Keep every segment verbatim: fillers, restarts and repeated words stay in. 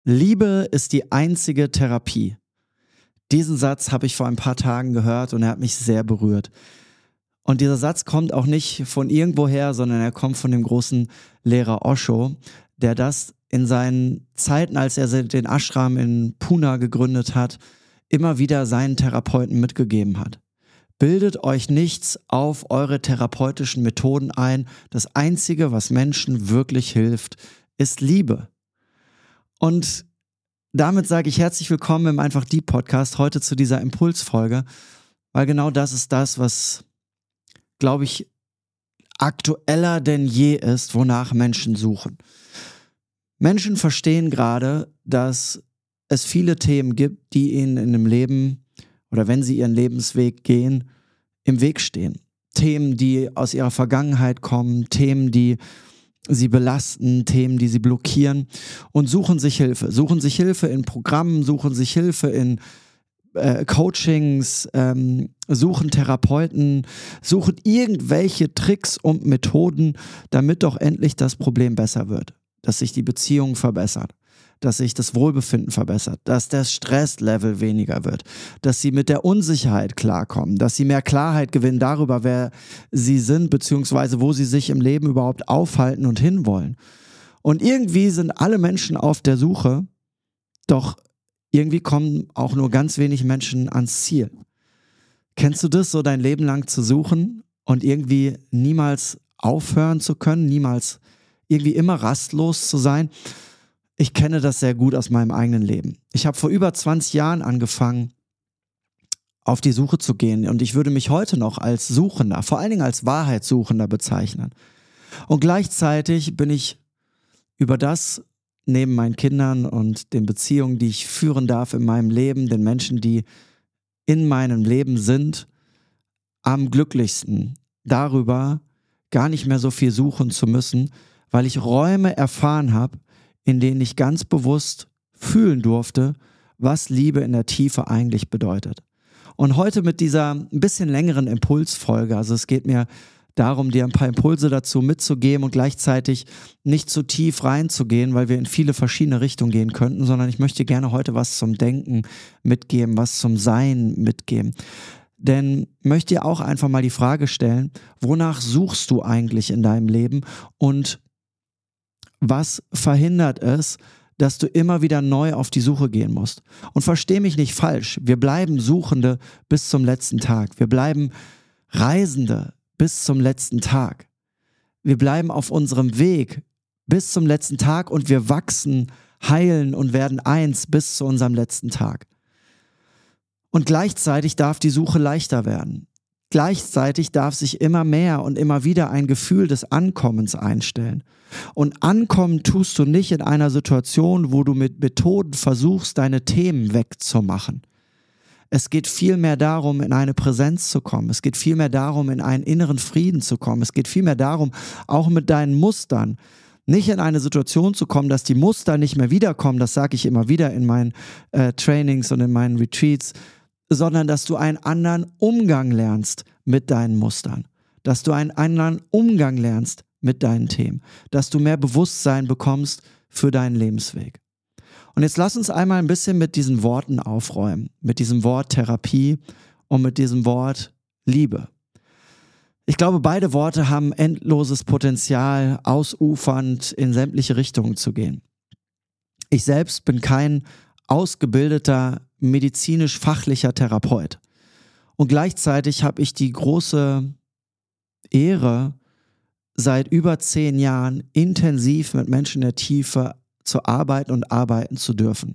Liebe ist die einzige Therapie. Diesen Satz habe ich vor ein paar Tagen gehört und er hat mich sehr berührt. Und dieser Satz kommt auch nicht von irgendwoher, sondern er kommt von dem großen Lehrer Osho, der das in seinen Zeiten, als er den Ashram in Pune gegründet hat, immer wieder seinen Therapeuten mitgegeben hat. Bildet euch nichts auf eure therapeutischen Methoden ein. Das Einzige, was Menschen wirklich hilft, ist Liebe. Und damit sage ich herzlich willkommen im Einfach Die Podcast heute zu dieser Impulsfolge, weil genau das ist das, was, glaube ich, aktueller denn je ist, wonach Menschen suchen. Menschen verstehen gerade, dass es viele Themen gibt, die ihnen in dem Leben oder wenn sie ihren Lebensweg gehen, im Weg stehen. Themen, die aus ihrer Vergangenheit kommen, Themen, die sie belasten, Themen, die sie blockieren und suchen sich Hilfe. Suchen sich Hilfe in Programmen, suchen sich Hilfe in äh, Coachings, ähm, suchen Therapeuten, suchen irgendwelche Tricks und Methoden, damit doch endlich das Problem besser wird. Dass sich die Beziehung verbessert, dass sich das Wohlbefinden verbessert, dass das Stresslevel weniger wird, dass sie mit der Unsicherheit klarkommen, dass sie mehr Klarheit gewinnen darüber, wer sie sind, beziehungsweise wo sie sich im Leben überhaupt aufhalten und hinwollen. Und irgendwie sind alle Menschen auf der Suche, doch irgendwie kommen auch nur ganz wenig Menschen ans Ziel. Kennst du das, so dein Leben lang zu suchen und irgendwie niemals aufhören zu können, niemals irgendwie immer rastlos zu sein? Ich kenne das sehr gut aus meinem eigenen Leben. Ich habe vor über zwanzig Jahren angefangen, auf die Suche zu gehen und ich würde mich heute noch als Suchender, vor allen Dingen als Wahrheitssuchender bezeichnen. Und gleichzeitig bin ich über das, neben meinen Kindern und den Beziehungen, die ich führen darf in meinem Leben, den Menschen, die in meinem Leben sind, am glücklichsten darüber, gar nicht mehr so viel suchen zu müssen, weil ich Räume erfahren habe, in denen ich ganz bewusst fühlen durfte, was Liebe in der Tiefe eigentlich bedeutet. Und heute mit dieser ein bisschen längeren Impulsfolge, also es geht mir darum, dir ein paar Impulse dazu mitzugeben und gleichzeitig nicht zu tief reinzugehen, weil wir in viele verschiedene Richtungen gehen könnten, sondern ich möchte gerne heute was zum Denken mitgeben, was zum Sein mitgeben. Denn möchte dir auch einfach mal die Frage stellen, wonach suchst du eigentlich in deinem Leben und was verhindert es, dass du immer wieder neu auf die Suche gehen musst? Und versteh mich nicht falsch, wir bleiben Suchende bis zum letzten Tag. Wir bleiben Reisende bis zum letzten Tag. Wir bleiben auf unserem Weg bis zum letzten Tag und wir wachsen, heilen und werden eins bis zu unserem letzten Tag. Und gleichzeitig darf die Suche leichter werden. Gleichzeitig darf sich immer mehr und immer wieder ein Gefühl des Ankommens einstellen. Und ankommen tust du nicht in einer Situation, wo du mit Methoden versuchst, deine Themen wegzumachen. Es geht vielmehr darum, in eine Präsenz zu kommen. Es geht vielmehr darum, in einen inneren Frieden zu kommen. Es geht vielmehr darum, auch mit deinen Mustern nicht in eine Situation zu kommen, dass die Muster nicht mehr wiederkommen. Das sage ich immer wieder in meinen äh, Trainings und in meinen Retreats, sondern dass du einen anderen Umgang lernst mit deinen Mustern, dass du einen anderen Umgang lernst mit deinen Themen, dass du mehr Bewusstsein bekommst für deinen Lebensweg. Und jetzt lass uns einmal ein bisschen mit diesen Worten aufräumen, mit diesem Wort Therapie und mit diesem Wort Liebe. Ich glaube, beide Worte haben endloses Potenzial, ausufernd in sämtliche Richtungen zu gehen. Ich selbst bin kein ausgebildeter, medizinisch-fachlicher Therapeut. Und gleichzeitig habe ich die große Ehre, seit über zehn Jahren intensiv mit Menschen in der Tiefe zu arbeiten und arbeiten zu dürfen.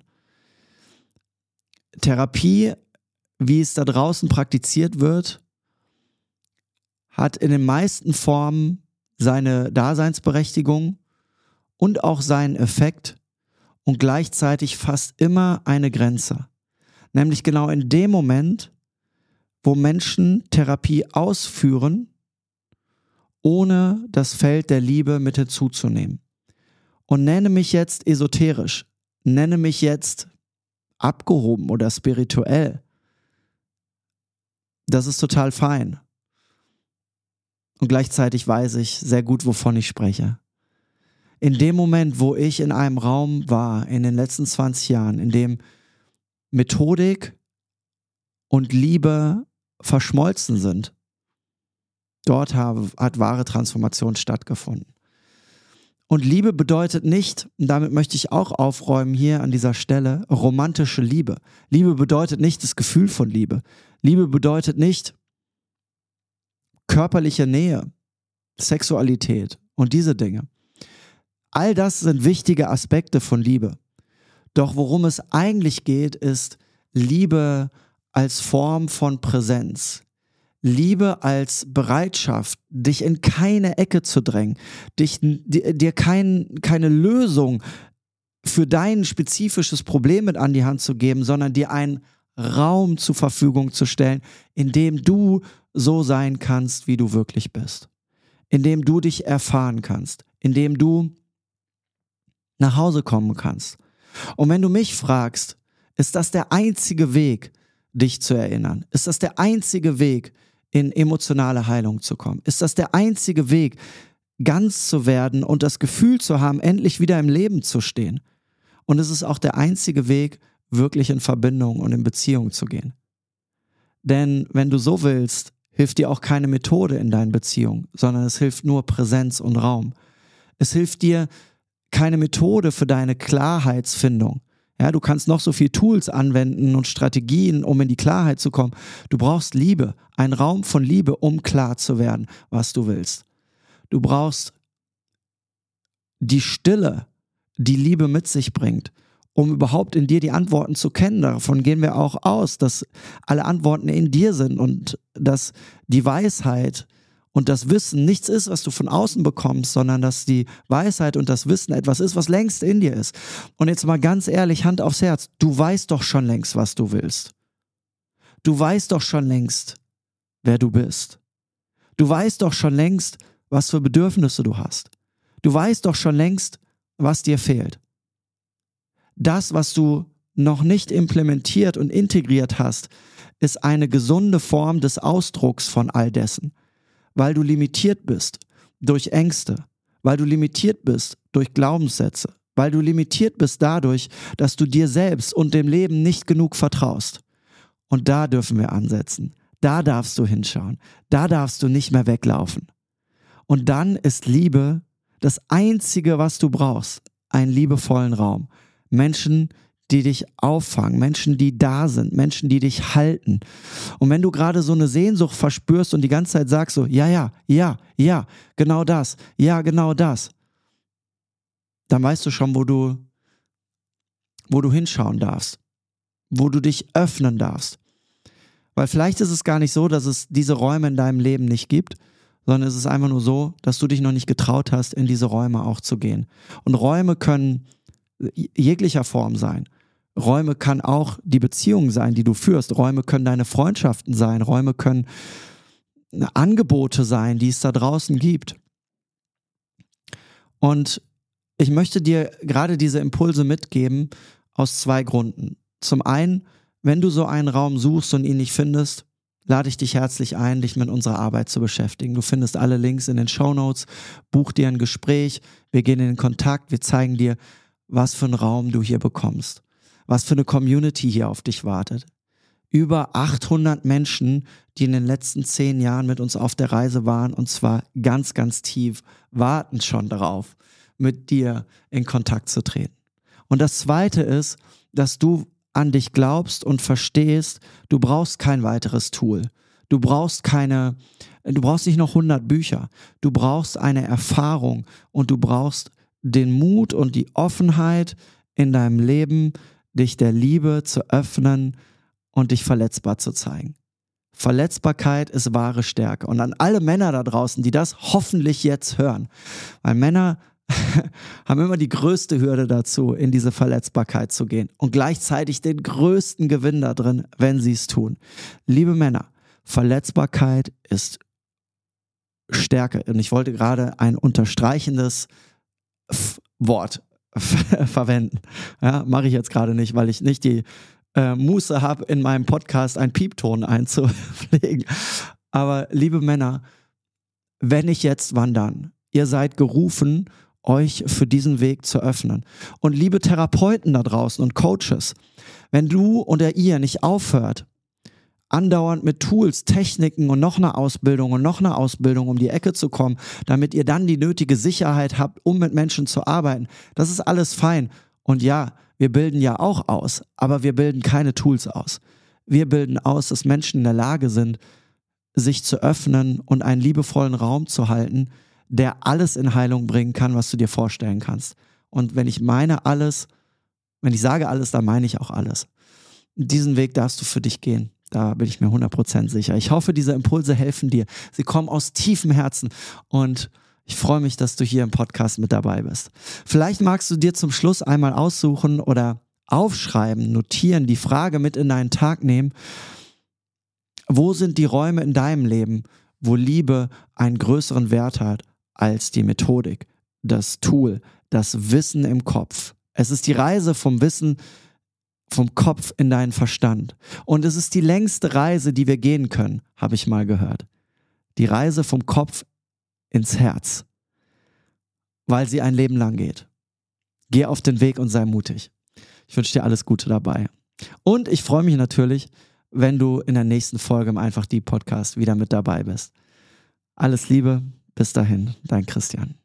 Therapie, wie es da draußen praktiziert wird, hat in den meisten Formen seine Daseinsberechtigung und auch seinen Effekt und gleichzeitig fast immer eine Grenze. Nämlich genau in dem Moment, wo Menschen Therapie ausführen, ohne das Feld der Liebe mit hinzuzunehmen. Und nenne mich jetzt esoterisch, nenne mich jetzt abgehoben oder spirituell. Das ist total fein. Und gleichzeitig weiß ich sehr gut, wovon ich spreche. in dem Moment, wo ich in einem Raum war, in den letzten zwanzig Jahren, in dem Methodik und Liebe verschmolzen sind, dort habe, hat wahre Transformation stattgefunden. Und Liebe bedeutet nicht, und damit möchte ich auch aufräumen hier an dieser Stelle, romantische Liebe. Liebe bedeutet nicht das Gefühl von Liebe. Liebe bedeutet nicht körperliche Nähe, Sexualität und diese Dinge. All das sind wichtige Aspekte von Liebe. Doch worum es eigentlich geht, ist Liebe als Form von Präsenz. Liebe als Bereitschaft, dich in keine Ecke zu drängen, dich, dir kein, keine Lösung für dein spezifisches Problem mit an die Hand zu geben, sondern dir einen Raum zur Verfügung zu stellen, in dem du so sein kannst, wie du wirklich bist. In dem du dich erfahren kannst, in dem du nach Hause kommen kannst. Und wenn du mich fragst, ist das der einzige Weg, dich zu erinnern? Ist das der einzige Weg, in emotionale Heilung zu kommen? Ist das der einzige Weg, ganz zu werden und das Gefühl zu haben, endlich wieder im Leben zu stehen? Und es ist auch der einzige Weg, wirklich in Verbindung und in Beziehung zu gehen. Denn wenn du so willst, hilft dir auch keine Methode in deinen Beziehungen, sondern es hilft nur Präsenz und Raum. Es hilft dir keine Methode für deine Klarheitsfindung. Ja, du kannst noch so viel Tools anwenden und Strategien, um in die Klarheit zu kommen. Du brauchst Liebe, einen Raum von Liebe, um klar zu werden, was du willst. Du brauchst die Stille, die Liebe mit sich bringt, um überhaupt in dir die Antworten zu kennen. Davon gehen wir auch aus, dass alle Antworten in dir sind und dass die Weisheit und das Wissen nichts ist, was du von außen bekommst, sondern dass die Weisheit und das Wissen etwas ist, was längst in dir ist. Und jetzt mal ganz ehrlich, Hand aufs Herz, du weißt doch schon längst, was du willst. Du weißt doch schon längst, wer du bist. Du weißt doch schon längst, was für Bedürfnisse du hast. Du weißt doch schon längst, was dir fehlt. Das, was du noch nicht implementiert und integriert hast, ist eine gesunde Form des Ausdrucks von all dessen. Weil du limitiert bist durch Ängste, weil du limitiert bist durch Glaubenssätze, weil du limitiert bist dadurch, dass du dir selbst und dem Leben nicht genug vertraust. Und da dürfen wir ansetzen. Da darfst du hinschauen. Da darfst du nicht mehr weglaufen. Und dann ist Liebe das Einzige, was du brauchst. Einen liebevollen Raum. Menschen, die dich auffangen, Menschen, die da sind, Menschen, die dich halten. Und wenn du gerade so eine Sehnsucht verspürst und die ganze Zeit sagst so, ja, ja, ja, ja, genau das, ja, genau das, dann weißt du schon, wo du, wo du hinschauen darfst, wo du dich öffnen darfst. Weil vielleicht ist es gar nicht so, dass es diese Räume in deinem Leben nicht gibt, sondern es ist einfach nur so, dass du dich noch nicht getraut hast, in diese Räume auch zu gehen. Und Räume können jeglicher Form sein. Räume kann auch die Beziehung sein, die du führst. Räume können deine Freundschaften sein. Räume können Angebote sein, die es da draußen gibt. Und ich möchte dir gerade diese Impulse mitgeben aus zwei Gründen. Zum einen, wenn du so einen Raum suchst und ihn nicht findest, lade ich dich herzlich ein, dich mit unserer Arbeit zu beschäftigen. Du findest alle Links in den Shownotes. Buch dir ein Gespräch. Wir gehen in den Kontakt. Wir zeigen dir, was für einen Raum du hier bekommst. Was für eine Community hier auf dich wartet. Über achthundert Menschen, die in den letzten zehn Jahren mit uns auf der Reise waren, und zwar ganz, ganz tief, warten schon darauf, mit dir in Kontakt zu treten. Und das Zweite ist, dass du an dich glaubst und verstehst, du brauchst kein weiteres Tool. Du brauchst keine, du brauchst nicht noch hundert Bücher. Du brauchst eine Erfahrung und du brauchst den Mut und die Offenheit in deinem Leben, dich der Liebe zu öffnen und dich verletzbar zu zeigen. Verletzbarkeit ist wahre Stärke. Und an alle Männer da draußen, die das hoffentlich jetzt hören, weil Männer haben immer die größte Hürde dazu, in diese Verletzbarkeit zu gehen und gleichzeitig den größten Gewinn da drin, wenn sie es tun. Liebe Männer, Verletzbarkeit ist Stärke. Und ich wollte gerade ein unterstreichendes F- Wort verwenden. Ja, mache ich jetzt gerade nicht, weil ich nicht die äh, Muße habe, in meinem Podcast einen Piepton einzupflegen. Aber liebe Männer, wenn nicht jetzt, wann dann? Ihr seid gerufen, euch für diesen Weg zu öffnen. Und liebe Therapeuten da draußen und Coaches, wenn du oder ihr nicht aufhört, andauernd mit Tools, Techniken und noch eine Ausbildung und noch eine Ausbildung um die Ecke zu kommen, damit ihr dann die nötige Sicherheit habt, um mit Menschen zu arbeiten, das ist alles fein. Und ja, wir bilden ja auch aus, aber wir bilden keine Tools aus. Wir bilden aus, dass Menschen in der Lage sind, sich zu öffnen und einen liebevollen Raum zu halten, der alles in Heilung bringen kann, was du dir vorstellen kannst. Und wenn ich meine alles, wenn ich sage alles, dann meine ich auch alles. Diesen Weg darfst du für dich gehen. Da bin ich mir hundert Prozent sicher. Ich hoffe, diese Impulse helfen dir. Sie kommen aus tiefem Herzen und ich freue mich, dass du hier im Podcast mit dabei bist. Vielleicht magst du dir zum Schluss einmal aussuchen oder aufschreiben, notieren, die Frage mit in deinen Tag nehmen. Wo sind die Räume in deinem Leben, wo Liebe einen größeren Wert hat als die Methodik, das Tool, das Wissen im Kopf? Es ist die Reise vom Wissen vom Kopf in deinen Verstand. Und es ist die längste Reise, die wir gehen können, habe ich mal gehört. Die Reise vom Kopf ins Herz, weil sie ein Leben lang geht. Geh auf den Weg und sei mutig. Ich wünsche dir alles Gute dabei. Und ich freue mich natürlich, wenn du in der nächsten Folge im Einfach die Podcast wieder mit dabei bist. Alles Liebe, bis dahin, dein Christian.